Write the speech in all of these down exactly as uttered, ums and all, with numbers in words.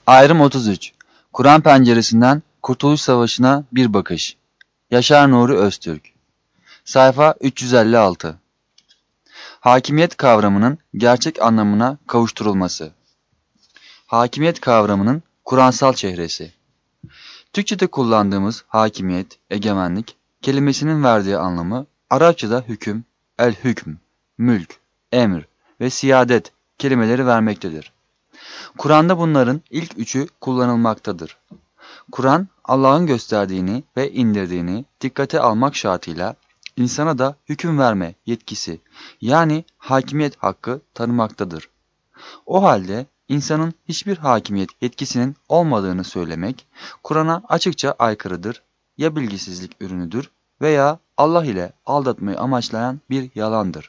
Ayrım otuz üç. Kur'an penceresinden Kurtuluş Savaşı'na bir bakış. Yaşar Nuri Öztürk. Sayfa üç yüz elli altı. Hakimiyet kavramının gerçek anlamına kavuşturulması. Hakimiyet kavramının Kur'ansal çehresi. Türkçe'de kullandığımız hakimiyet, egemenlik kelimesinin verdiği anlamı Arapçada hüküm, el-hükm, mülk, emir ve siyadet kelimeleri vermektedir. Kur'an'da bunların ilk üçü kullanılmaktadır. Kur'an, Allah'ın gösterdiğini ve indirdiğini dikkate almak şartıyla insana da hüküm verme yetkisi yani hakimiyet hakkı tanımaktadır. O halde insanın hiçbir hakimiyet yetkisinin olmadığını söylemek Kur'an'a açıkça aykırıdır, ya bilgisizlik ürünüdür veya Allah ile aldatmayı amaçlayan bir yalandır.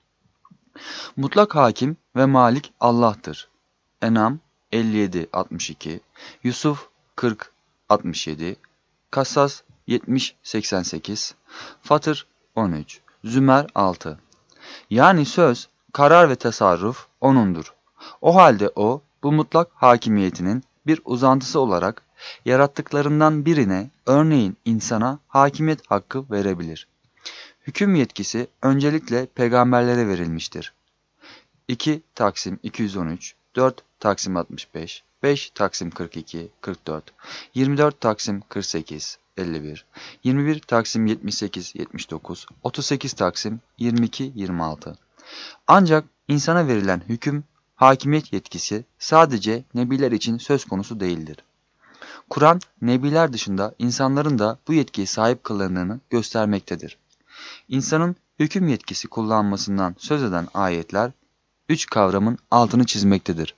Mutlak hakim ve malik Allah'tır. En'am elli yedi altmış iki, Yusuf kırk altmış yedi, Kasas yetmiş seksen sekiz, Fatır on üç, Zümer altı. Yani söz, karar ve tasarruf O'nundur. O halde O, bu mutlak hakimiyetinin bir uzantısı olarak yarattıklarından birine, örneğin insana hakimiyet hakkı verebilir. Hüküm yetkisi öncelikle peygamberlere verilmiştir. iki Taksim iki yüz on üç, dört Taksim altmış beş, beş Taksim kırk iki, kırk dört, yirmi dört Taksim kırk sekiz, elli bir, yirmi bir Taksim yetmiş sekiz, yetmiş dokuz, otuz sekiz Taksim yirmi iki, yirmi altı. Ancak insana verilen hüküm, hakimiyet yetkisi sadece nebiler için söz konusu değildir. Kur'an, nebiler dışında insanların da bu yetkiye sahip kılındığını göstermektedir. İnsanın hüküm yetkisi kullanmasından söz eden ayetler, üç kavramın altını çizmektedir.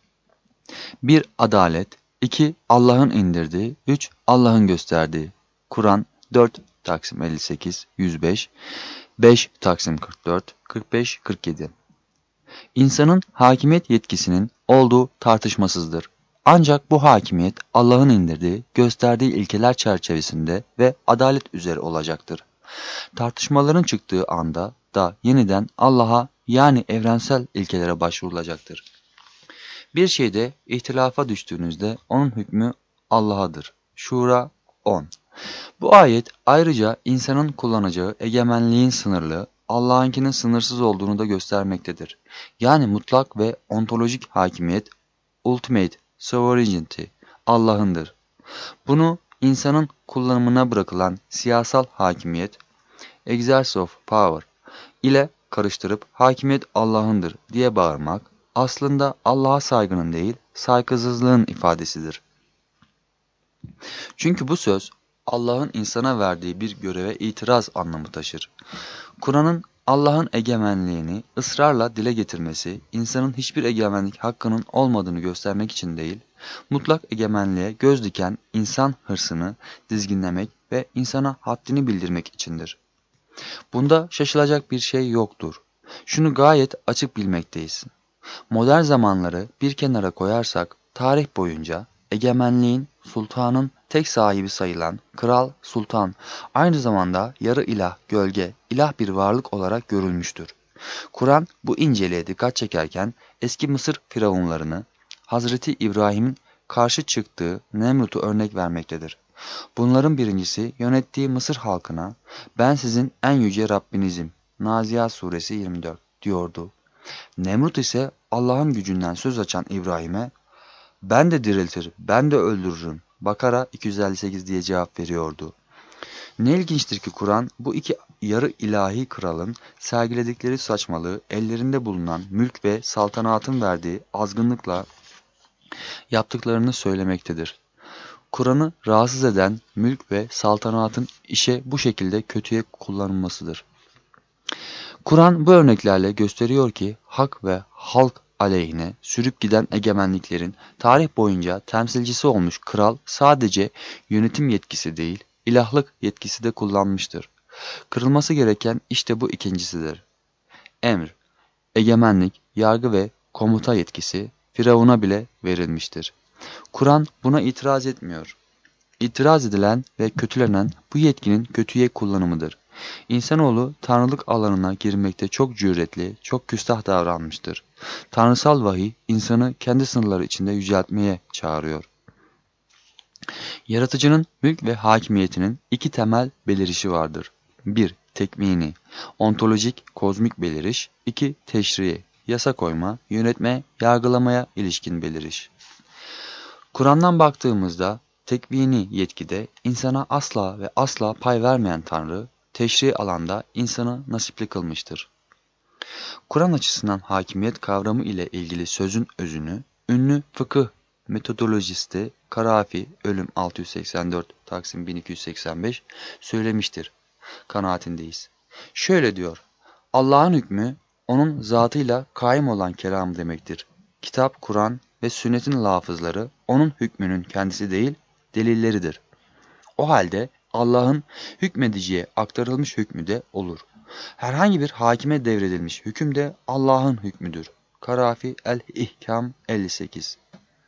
bir Adalet, iki Allah'ın indirdiği, üç Allah'ın gösterdiği. Kur'an dört Taksim elli sekiz, yüz beş, beş Taksim kırk dört, kırk beş, kırk yedi. İnsanın hakimiyet yetkisinin olduğu tartışmasızdır. Ancak bu hakimiyet Allah'ın indirdiği, gösterdiği ilkeler çerçevesinde ve adalet üzere olacaktır. Tartışmaların çıktığı anda da yeniden Allah'a yani evrensel ilkelere başvurulacaktır. Bir şeyde ihtilafa düştüğünüzde onun hükmü Allah'adır. Şura on. Bu ayet ayrıca insanın kullanacağı egemenliğin sınırlı, Allah'ınkinin sınırsız olduğunu da göstermektedir. Yani mutlak ve ontolojik hakimiyet, ultimate sovereignty, Allah'ındır. Bunu insanın kullanımına bırakılan siyasal hakimiyet, exercise of power ile karıştırıp hakimiyet Allah'ındır diye bağırmak, aslında Allah'a saygının değil, saygısızlığın ifadesidir. Çünkü bu söz, Allah'ın insana verdiği bir göreve itiraz anlamı taşır. Kur'an'ın Allah'ın egemenliğini ısrarla dile getirmesi, insanın hiçbir egemenlik hakkının olmadığını göstermek için değil, mutlak egemenliğe göz diken insan hırsını dizginlemek ve insana haddini bildirmek içindir. Bunda şaşılacak bir şey yoktur. Şunu gayet açık bilmekteyiz. Modern zamanları bir kenara koyarsak, tarih boyunca egemenliğin, sultanın tek sahibi sayılan kral, sultan, aynı zamanda yarı ilah, gölge, ilah bir varlık olarak görülmüştür. Kur'an bu inceliğe dikkat çekerken eski Mısır firavunlarını, Hazreti İbrahim'in karşı çıktığı Nemrut'u örnek vermektedir. Bunların birincisi yönettiği Mısır halkına, ben sizin en yüce Rabbinizim, Naziat suresi yirmi dört diyordu. Nemrut ise Allah'ın gücünden söz açan İbrahim'e, ben de diriltir, ben de öldürürüm, Bakara iki yüz elli sekiz diye cevap veriyordu. Ne ilginçtir ki Kur'an bu iki yarı ilahi kralın sergiledikleri saçmalığı ellerinde bulunan mülk ve saltanatın verdiği azgınlıkla yaptıklarını söylemektedir. Kur'an'ı rahatsız eden mülk ve saltanatın işe bu şekilde kötüye kullanılmasıdır. Kur'an bu örneklerle gösteriyor ki hak ve halk aleyhine sürüp giden egemenliklerin tarih boyunca temsilcisi olmuş kral sadece yönetim yetkisi değil, ilahlık yetkisi de kullanmıştır. Kırılması gereken işte bu ikincisidir. Emr, egemenlik, yargı ve komuta yetkisi Firavun'a bile verilmiştir. Kur'an buna itiraz etmiyor. İtiraz edilen ve kötülenen bu yetkinin kötüye kullanımıdır. İnsanoğlu tanrılık alanına girmekte çok cüretli, çok küstah davranmıştır. Tanrısal vahiy insanı kendi sınırları içinde yüceltmeye çağırıyor. Yaratıcının mülk ve hakimiyetinin iki temel belirişi vardır. bir. Tekvini, ontolojik, kozmik beliriş. iki. Teşrii, yasa koyma, yönetme, yargılamaya ilişkin beliriş. Kur'an'dan baktığımızda tekvini yetkide insana asla ve asla pay vermeyen Tanrı, teşri alanda insanı nasipli kılmıştır. Kur'an açısından hakimiyet kavramı ile ilgili sözün özünü, ünlü fıkıh metodolojisti Karafi ölüm altı yüz seksen dört Taksim bin iki yüz seksen beş söylemiştir. Kanaatindeyiz. Şöyle diyor: Allah'ın hükmü onun zatıyla kaim olan kelam demektir. Kitap, Kur'an ve sünnetin lafızları onun hükmünün kendisi değil, delilleridir. O halde Allah'ın hükmediciye aktarılmış hükmü de olur. Herhangi bir hakime devredilmiş hüküm de Allah'ın hükmüdür. Karafi el-İhkam elli sekiz.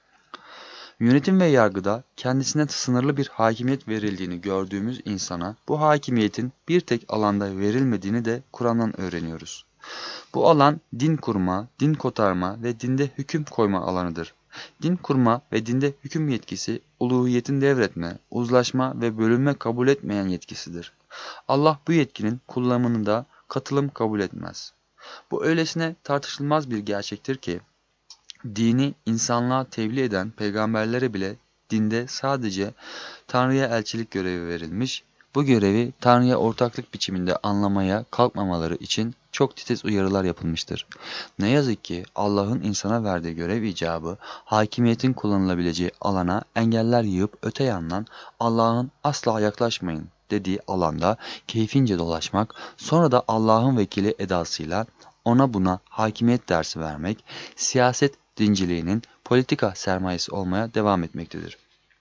Yönetim ve yargıda kendisine sınırlı bir hakimiyet verildiğini gördüğümüz insana bu hakimiyetin bir tek alanda verilmediğini de Kur'an'dan öğreniyoruz. Bu alan din kurma, din kotarma ve dinde hüküm koyma alanıdır. Din kurma ve dinde hüküm yetkisi, uluhiyetin devretme, uzlaşma ve bölünme kabul etmeyen yetkisidir. Allah bu yetkinin kullanımında katılım kabul etmez. Bu öylesine tartışılmaz bir gerçektir ki, dini insanlığa tebliğ eden peygamberlere bile dinde sadece Tanrı'ya elçilik görevi verilmiş, bu görevi Tanrı'ya ortaklık biçiminde anlamaya kalkmamaları için çok titiz uyarılar yapılmıştır. Ne yazık ki Allah'ın insana verdiği görev icabı, hakimiyetin kullanılabileceği alana engeller yığıp öte yandan Allah'ın asla yaklaşmayın dediği alanda keyfince dolaşmak, sonra da Allah'ın vekili edasıyla ona buna hakimiyet dersi vermek, siyaset dinciliğinin politika sermayesi olmaya devam etmektedir.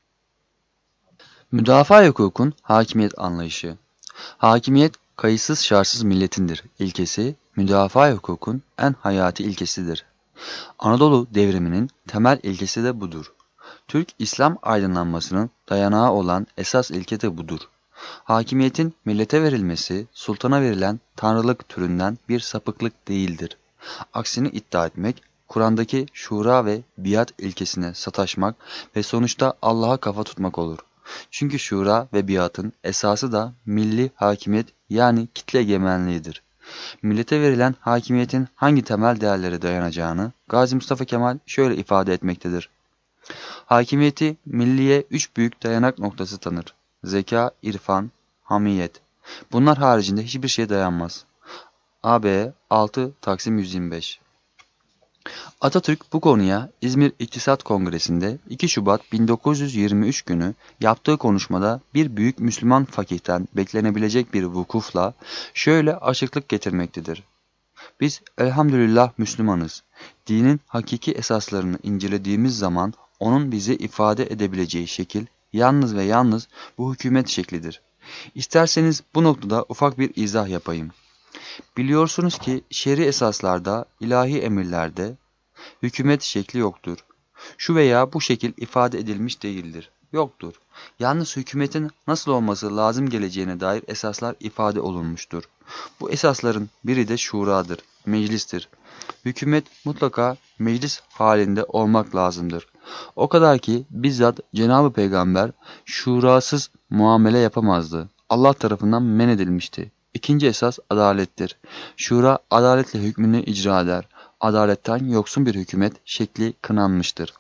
Müdafaa hukukun hakimiyet anlayışı. Hakimiyet kayıtsız şartsız milletindir ilkesi, müdafaa hukukun en hayati ilkesidir. Anadolu devriminin temel ilkesi de budur. Türk İslam aydınlanmasının dayanağı olan esas ilke de budur. Hakimiyetin millete verilmesi, sultana verilen tanrılık türünden bir sapıklık değildir. Aksini iddia etmek, Kur'an'daki şura ve biat ilkesine sataşmak ve sonuçta Allah'a kafa tutmak olur. Çünkü şura ve biatın esası da milli hakimiyet yani kitle egemenliğidir. Millete verilen hakimiyetin hangi temel değerlere dayanacağını Gazi Mustafa Kemal şöyle ifade etmektedir. Hakimiyeti milliye üç büyük dayanak noktası tanır. Zeka, irfan, hamiyet. Bunlar haricinde hiçbir şeye dayanmaz. A B altı Taksim yüz yirmi beş. Atatürk bu konuya İzmir İktisat Kongresi'nde iki Şubat bin dokuz yüz yirmi üç günü yaptığı konuşmada bir büyük Müslüman fakihten beklenebilecek bir vukufla şöyle açıklık getirmektedir. Biz elhamdülillah Müslümanız. Dinin hakiki esaslarını incelediğimiz zaman onun bize ifade edebileceği şekil yalnız ve yalnız bu hükümet şeklidir. İsterseniz bu noktada ufak bir izah yapayım. Biliyorsunuz ki şer'i esaslarda, ilahi emirlerde hükümet şekli yoktur. Şu veya bu şekil ifade edilmiş değildir. Yoktur. Yalnız hükümetin nasıl olması lazım geleceğine dair esaslar ifade olunmuştur. Bu esasların biri de şuradır, meclistir. Hükümet mutlaka meclis halinde olmak lazımdır. O kadar ki bizzat Cenab-ı Peygamber şurasız muamele yapamazdı. Allah tarafından men edilmişti. İkinci esas adalettir. Şura adaletle hükmünü icra eder. Adaletten yoksun bir hükümet şekli kınanmıştır.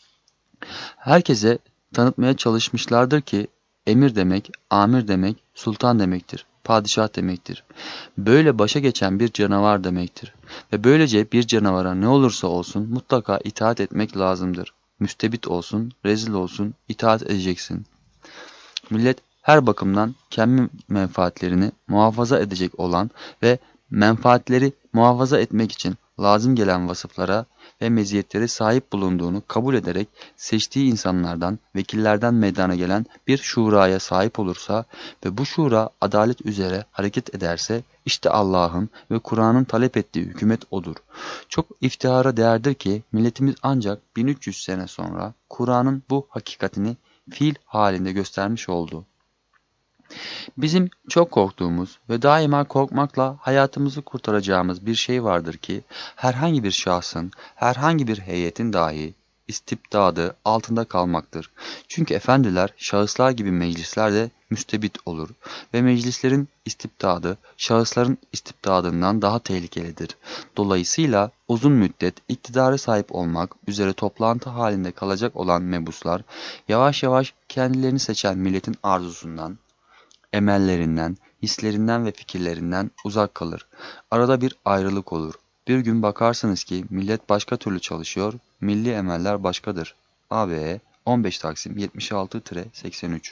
Herkese tanıtmaya çalışmışlardır ki emir demek, amir demek, sultan demektir, padişah demektir. Böyle başa geçen bir canavar demektir. Ve böylece bir canavara ne olursa olsun mutlaka itaat etmek lazımdır. Müstebit olsun, rezil olsun, itaat edeceksin. Millet her bakımdan kendi menfaatlerini muhafaza edecek olan ve menfaatleri muhafaza etmek için lazım gelen vasıflara ve meziyetleri sahip bulunduğunu kabul ederek seçtiği insanlardan, vekillerden meydana gelen bir şuraya sahip olursa ve bu şura adalet üzere hareket ederse işte Allah'ın ve Kur'an'ın talep ettiği hükümet odur. Çok iftihara değerdir ki milletimiz ancak bin üç yüz sene sonra Kur'an'ın bu hakikatini fiil halinde göstermiş oldu. Bizim çok korktuğumuz ve daima korkmakla hayatımızı kurtaracağımız bir şey vardır ki herhangi bir şahsın, herhangi bir heyetin dahi istibdadı altında kalmaktır. Çünkü efendiler şahıslar gibi meclislerde müstebit olur ve meclislerin istibdadı şahısların istibdadından daha tehlikelidir. Dolayısıyla uzun müddet iktidara sahip olmak üzere toplantı halinde kalacak olan mebuslar yavaş yavaş kendilerini seçen milletin arzusundan, emellerinden, hislerinden ve fikirlerinden uzak kalır. Arada bir ayrılık olur. Bir gün bakarsınız ki millet başka türlü çalışıyor, milli emeller başkadır. A B E on beş Taksim yetmiş altı seksen üç.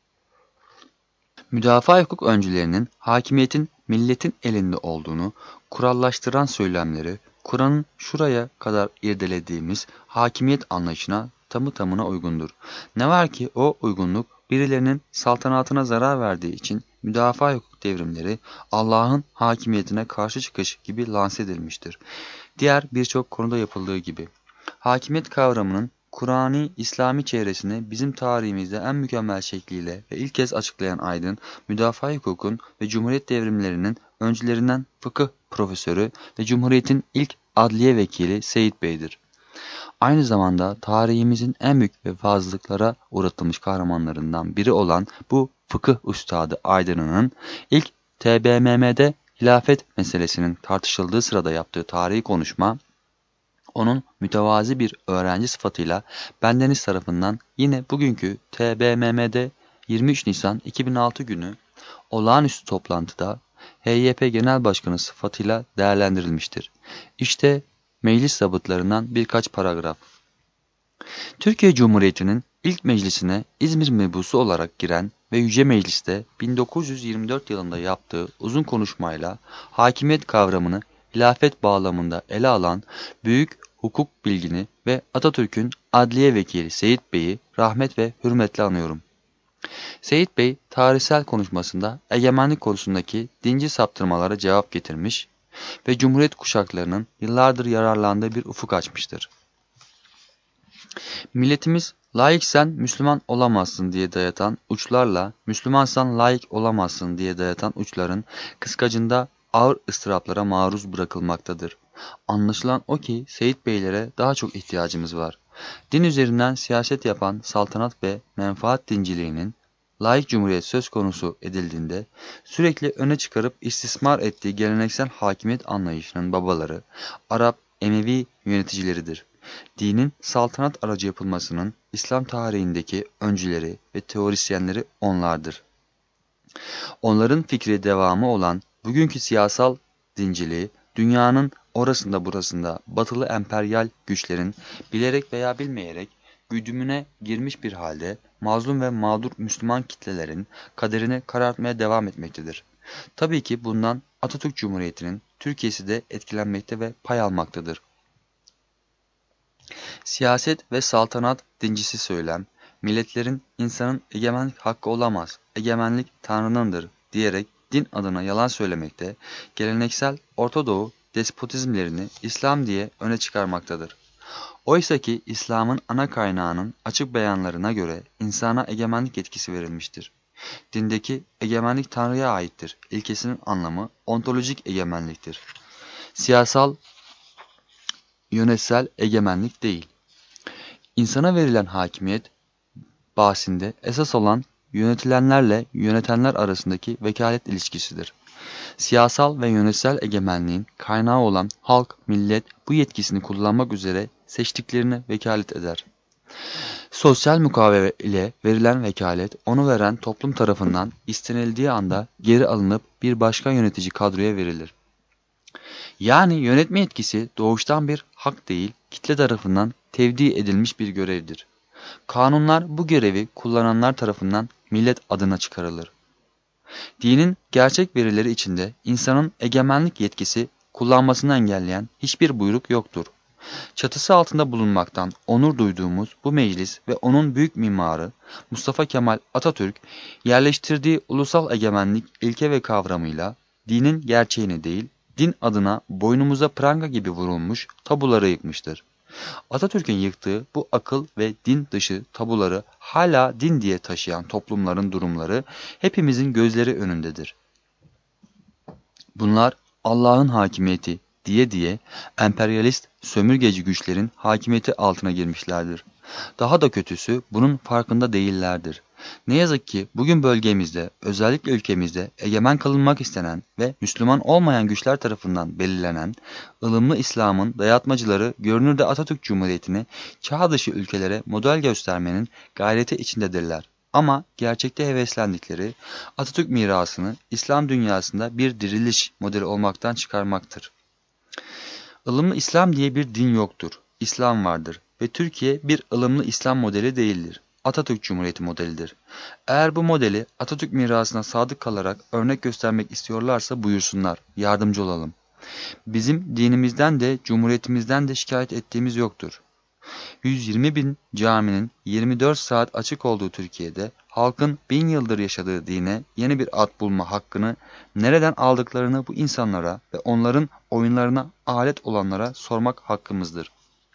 Müdafaa hukuk öncülerinin hakimiyetin milletin elinde olduğunu kurallaştıran söylemleri, Kur'an'ın şuraya kadar irdelediğimiz hakimiyet anlayışına tamı tamına uygundur. Ne var ki o uygunluk birilerinin saltanatına zarar verdiği için müdafaa hukuk devrimleri Allah'ın hakimiyetine karşı çıkış gibi lanse edilmiştir. Diğer birçok konuda yapıldığı gibi. Hakimiyet kavramının Kur'ani İslami çevresini bizim tarihimizde en mükemmel şekliyle ve ilk kez açıklayan aydın, müdafaa hukukun ve Cumhuriyet devrimlerinin öncülerinden fıkıh profesörü ve Cumhuriyet'in ilk adliye vekili Seyit Bey'dir. Aynı zamanda tarihimizin en büyük vefazlıklara uğratılmış kahramanlarından biri olan bu fıkıh üstadı Aydın'ın ilk T B M M'de hilafet meselesinin tartışıldığı sırada yaptığı tarihi konuşma, onun mütevazi bir öğrenci sıfatıyla bendeniz tarafından yine bugünkü T B M M'de yirmi üç Nisan iki bin altı günü olağanüstü toplantıda H Y P Genel Başkanı sıfatıyla değerlendirilmiştir. İşte meclis zabıtlarından birkaç paragraf. Türkiye Cumhuriyeti'nin ilk meclisine İzmir mebusu olarak giren ve Yüce Meclis'te bin dokuz yüz yirmi dört yılında yaptığı uzun konuşmayla hakimiyet kavramını hilafet bağlamında ele alan büyük hukuk bilgini ve Atatürk'ün adliye vekili Seyit Bey'i rahmet ve hürmetle anıyorum. Seyit Bey tarihsel konuşmasında egemenlik konusundaki dinci saptırmalara cevap getirmiş ve Cumhuriyet kuşaklarının yıllardır yararlandığı bir ufuk açmıştır. Milletimiz laiksen Müslüman olamazsın diye dayatan uçlarla Müslümansan laik olamazsın diye dayatan uçların kıskacında ağır ıstıraplara maruz bırakılmaktadır. Anlaşılan o ki Seyit Beylere daha çok ihtiyacımız var. Din üzerinden siyaset yapan saltanat ve menfaat dinciliğinin laik cumhuriyet söz konusu edildiğinde sürekli öne çıkarıp istismar ettiği geleneksel hakimiyet anlayışının babaları Arap Emevi yöneticileridir. Dinin saltanat aracı yapılmasının İslam tarihindeki öncüleri ve teorisyenleri onlardır. Onların fikri devamı olan bugünkü siyasal dinciliği, dünyanın orasında burasında batılı emperyal güçlerin bilerek veya bilmeyerek güdümüne girmiş bir halde mazlum ve mağdur Müslüman kitlelerin kaderini karartmaya devam etmektedir. Tabii ki bundan Atatürk Cumhuriyeti'nin Türkiye'si de etkilenmekte ve pay almaktadır. Siyaset ve saltanat dincisi söylem, milletlerin insanın egemenlik hakkı olamaz, egemenlik Tanrı'nındır diyerek din adına yalan söylemekte, geleneksel Orta Doğu despotizmlerini İslam diye öne çıkarmaktadır. Oysa ki İslam'ın ana kaynağının açık beyanlarına göre insana egemenlik yetkisi verilmiştir. Dindeki egemenlik Tanrı'ya aittir. İlkesinin anlamı ontolojik egemenliktir. Siyasal, yönetsel egemenlik değil. İnsana verilen hakimiyet bahsinde esas olan yönetilenlerle yönetenler arasındaki vekalet ilişkisidir. Siyasal ve yönetsel egemenliğin kaynağı olan halk, millet bu yetkisini kullanmak üzere seçtiklerine vekalet eder. Sosyal mukavele ile verilen vekalet, onu veren toplum tarafından istenildiği anda geri alınıp bir başka yönetici kadroya verilir. Yani yönetme yetkisi doğuştan bir hak değil, kitle tarafından tevdi edilmiş bir görevdir. Kanunlar bu görevi kullananlar tarafından millet adına çıkarılır. Dinin gerçek verileri içinde insanın egemenlik yetkisi kullanmasını engelleyen hiçbir buyruk yoktur. Çatısı altında bulunmaktan onur duyduğumuz bu meclis ve onun büyük mimarı Mustafa Kemal Atatürk yerleştirdiği ulusal egemenlik ilke ve kavramıyla dinin gerçeğini değil, din adına boynumuza pranga gibi vurulmuş tabuları yıkmıştır. Atatürk'ün yıktığı bu akıl ve din dışı tabuları hala din diye taşıyan toplumların durumları hepimizin gözleri önündedir. Bunlar Allah'ın hakimiyeti diye diye emperyalist sömürgeci güçlerin hakimiyeti altına girmişlerdir. Daha da kötüsü bunun farkında değillerdir. Ne yazık ki bugün bölgemizde, özellikle ülkemizde egemen kılınmak istenen ve Müslüman olmayan güçler tarafından belirlenen ılımlı İslam'ın dayatmacıları görünürde Atatürk Cumhuriyeti'ni çağ dışı ülkelere model göstermenin gayreti içindedirler. Ama gerçekte heveslendikleri Atatürk mirasını İslam dünyasında bir diriliş modeli olmaktan çıkarmaktır. Ilımlı İslam diye bir din yoktur. İslam vardır ve Türkiye bir ılımlı İslam modeli değildir. Atatürk Cumhuriyeti modelidir. Eğer bu modeli Atatürk mirasına sadık kalarak örnek göstermek istiyorlarsa buyursunlar, yardımcı olalım. Bizim dinimizden de cumhuriyetimizden de şikayet ettiğimiz yoktur. yüz yirmi bin caminin yirmi dört saat açık olduğu Türkiye'de halkın bin yıldır yaşadığı dine yeni bir ad bulma hakkını nereden aldıklarını bu insanlara ve onların oyunlarına alet olanlara sormak hakkımızdır.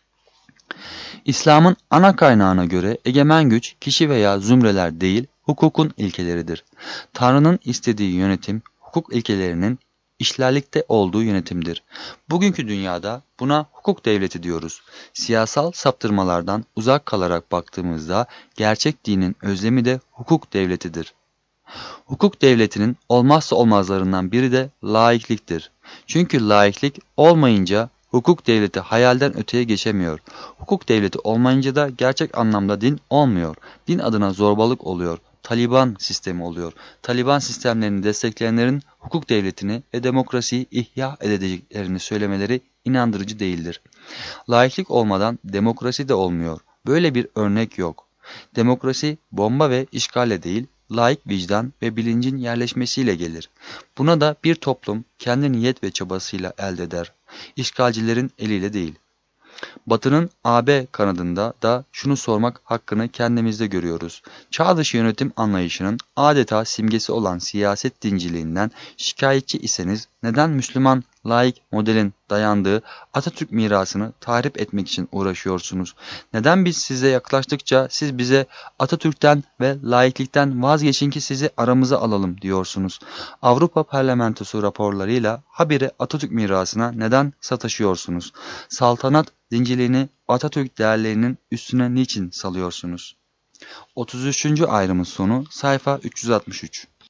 İslam'ın ana kaynağına göre egemen güç kişi veya zümreler değil, hukukun ilkeleridir. Tanrı'nın istediği yönetim, hukuk ilkelerinin işlerlikte olduğu yönetimdir. Bugünkü dünyada buna hukuk devleti diyoruz. Siyasal saptırmalardan uzak kalarak baktığımızda gerçek dinin özlemi de hukuk devletidir. Hukuk devletinin olmazsa olmazlarından biri de laikliktir. Çünkü laiklik olmayınca hukuk devleti hayalden öteye geçemiyor. Hukuk devleti olmayınca da gerçek anlamda din olmuyor. Din adına zorbalık oluyor. Taliban sistemi oluyor. Taliban sistemlerini destekleyenlerin hukuk devletini ve demokrasiyi ihya edeceklerini söylemeleri inandırıcı değildir. Laiklik olmadan demokrasi de olmuyor. Böyle bir örnek yok. Demokrasi bomba ve işgalle değil, laik vicdan ve bilincin yerleşmesiyle gelir. Buna da bir toplum kendi niyet ve çabasıyla elde eder. İşgalcilerin eliyle değil. Batı'nın A B kanadında da şunu sormak hakkını kendimizde görüyoruz. Çağ dışı yönetim anlayışının adeta simgesi olan siyaset dinciliğinden şikayetçi iseniz neden Müslüman laik modelin dayandığı Atatürk mirasını tahrip etmek için uğraşıyorsunuz? Neden biz size yaklaştıkça siz bize Atatürk'ten ve laiklikten vazgeçin ki sizi aramıza alalım diyorsunuz? Avrupa Parlamentosu raporlarıyla habire Atatürk mirasına neden sataşıyorsunuz? Saltanat zincirliğini Atatürk değerlerinin üstüne niçin salıyorsunuz? otuz üçüncü ayrımın sonu sayfa üç yüz altmış üç.